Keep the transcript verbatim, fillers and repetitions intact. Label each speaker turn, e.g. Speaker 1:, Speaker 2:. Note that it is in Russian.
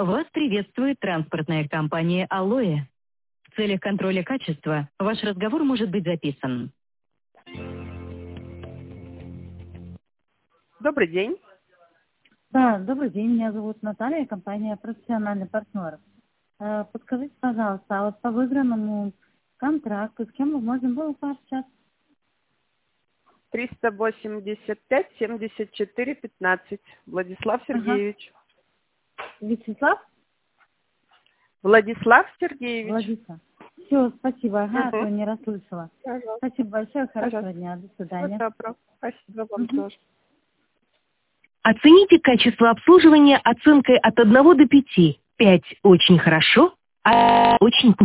Speaker 1: Вас приветствует транспортная компания «Алоэ». В целях контроля качества ваш разговор может быть записан.
Speaker 2: Добрый день.
Speaker 3: Да, добрый день, меня зовут Наталья, компания «Профессиональный партнер». Э, Подскажите, пожалуйста, а вот по выигранному контракту с кем бы можно было пообщаться?
Speaker 2: триста восемьдесят пять семьдесят четыре пятнадцать. Владислав Сергеевич.
Speaker 3: Ага. Вячеслав?
Speaker 2: Владислав Сергеевич.
Speaker 3: Владислав. Все, спасибо, ага,
Speaker 2: Угу.
Speaker 3: а то не расслышала.
Speaker 2: Пожалуйста.
Speaker 3: Спасибо большое, хорошего
Speaker 2: Пожалуйста.
Speaker 3: дня, до свидания.
Speaker 2: Добро. Спасибо вам
Speaker 3: Угу.
Speaker 2: тоже.
Speaker 1: Оцените качество обслуживания оценкой от одного до пяти. пять очень хорошо, а очень